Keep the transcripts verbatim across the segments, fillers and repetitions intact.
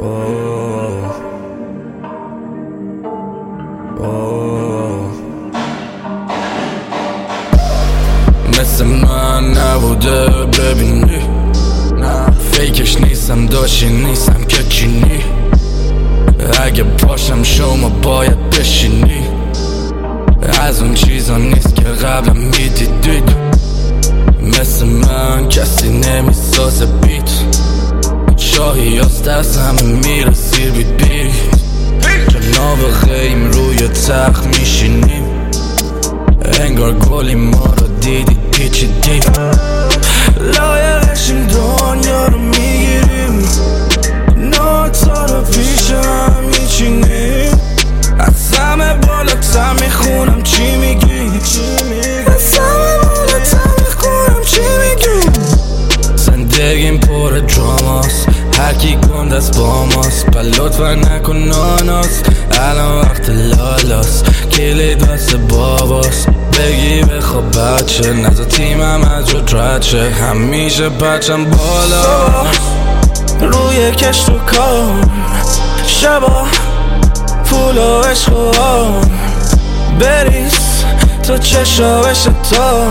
اوه اوه مثل من نبوده ببینی، نه فیکش نیستم، داشتی نیستم که چینی. اگه پاشم شما باید بشینی، از اون چیزا نیست که قبلا میدیدید. مثل من کسی نمیسازه بیت، شاهی از دست همه میرسیر بیت بیت. جناب غیم روی تخت میشینیم، انگار گلی ما رو دیدید پیچیدید. لایقشیم دنیا رو میگیریم، نوتا رو پیشم میچینیم. از همه بالاتر میخونم چی میگی، از همه بالاتر میخونم چی میگی. زندگیم پر دراماست، هرکی گنده است با ماست. پا لطفا نکن ناناست، الان وقت لالاست. کلید واسه باباست، بگی بخواب بچه. نزا تیمم از رو درچه، همیشه بچم بالا. روی کشت و کار شبا پول و عشق و آن بریز تو چشاوش تا.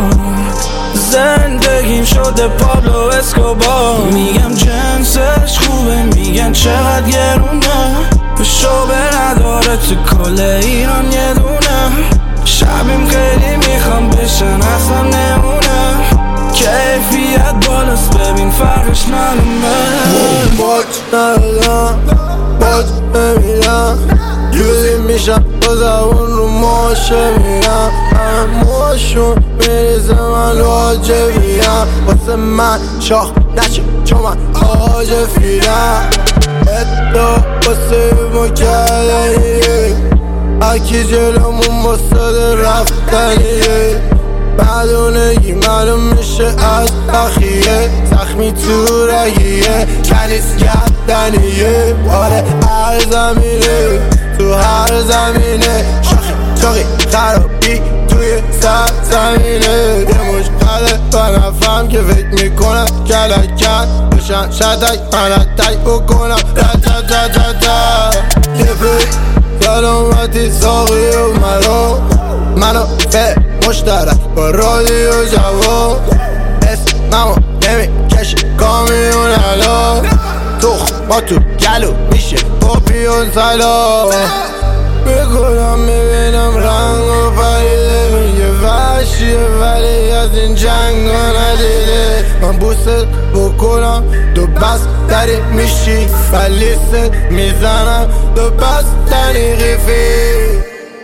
زندگیم شده پابلو اسکوبار. میگم جنسش خوبه، میگن چقدر گرونه. شعبه نداره تو کل ایران یه دونه. شبیم خیلی میخوام بشن اصلا نمونه. کیفیت بالاست ببین فرقش معلومه. باج ندادم باج نمیدم، جوزی میشم با زبون رو ماشه میرم. همهاشون میریزه من واجبیم، واسه من شاخ نشه چون من آج فیرم. ادعا واسه مکلنیه، اکی جلومون واسه رفتنیه. بدونگی معلوم میشه از بخیه، زخمی تو رگیه کنیز گردنیه. آره هر زمینه تو هر زمینه، شاخی شاخی خرابی توی سر زمینه. یه مشکله بنفهم که فکر میکنم کلکن بشن شدک منتک بکنم رتتتتت. یه پی سلامتی ساقی و مرا، منو به مشترک با رادیو جواب. اسممو نمیکشه کامیون الان، تخما تو گلو میشه پاپیون سلام. بکنم میبینم رنگ و پریده، میگه وحشیه ولی از این جنگ ها ندیده. من بوست بکنم دو بست داری میشی ولی ست میزنم دو بست داری غیفی.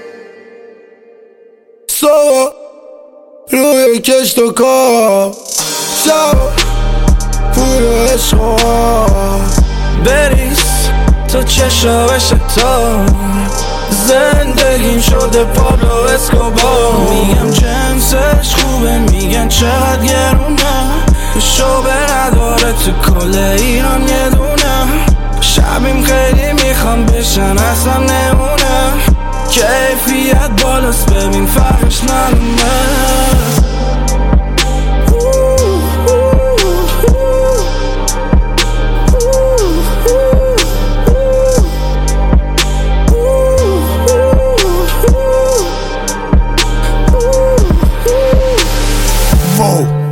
صبح روی کشت و کار شب پول و عشقا بریز تو چشاوش تا. زندگیم شده پابلو اسکوبار. میگم جنسش خوبه، میگن چقدر گرونه. شعبه نداره تو کل ایران یه دونه. شبیم خیلی میخوام بشن اصلا نمونه. کیفیت بالاست ببین فرقش معلومه. Whoa.